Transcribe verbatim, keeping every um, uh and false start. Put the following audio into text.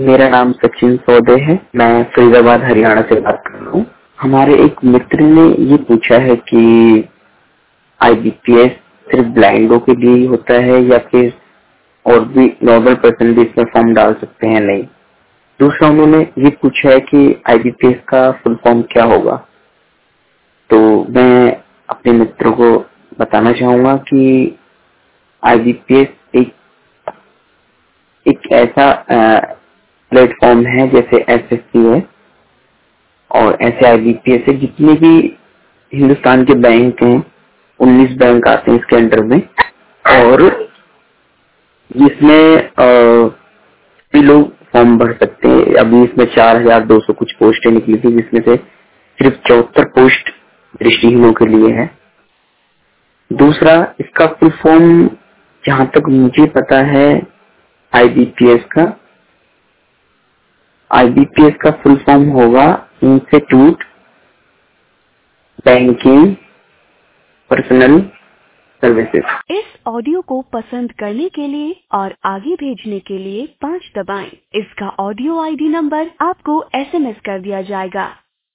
मेरा नाम सचिन सौदे है। मैं फरीदाबाद हरियाणा से बात कर रहा हूँ। हमारे एक मित्र ने ये पूछा है कि आईबीपीएस सिर्फ ब्लाइंडों के लिए ही होता है या फिर और भी नॉर्मल पर्सन भी इसमें फॉर्म डाल सकते हैं? नहीं। दूसरा उन्होंने ये पूछा है कि आईबीपीएस का फुल फॉर्म क्या होगा। तो मैं अपने मित्रों को बताना चाहूंगा कि आईबीपीएस एक एक ऐसा प्लेटफॉर्म है जैसे एसएससी है और ऐसे आईबीपीएस है। जितने भी हिंदुस्तान के बैंक हैं, उन्नीस बैंक आते हैं इसके अंडर में, और जिसमें भी लोग फॉर्म भर सकते हैं। अभी इसमें चार हजार दो सौ कुछ पोस्टें निकली थी, जिसमें से सिर्फ चौहत्तर पोस्ट दृष्टिहीनों के लिए है। दूसरा, इसका फुल फॉर्म जहां तक मुझे पता है आईबीपीएस का आईबीपीएस का फुल फॉर्म होगा इंस्टीट्यूट बैंकिंग पर्सनल सर्विसेज। इस ऑडियो को पसंद करने के लिए और आगे भेजने के लिए पाँच दबाएं। इसका ऑडियो आईडी नंबर आपको एसएमएस कर दिया जाएगा।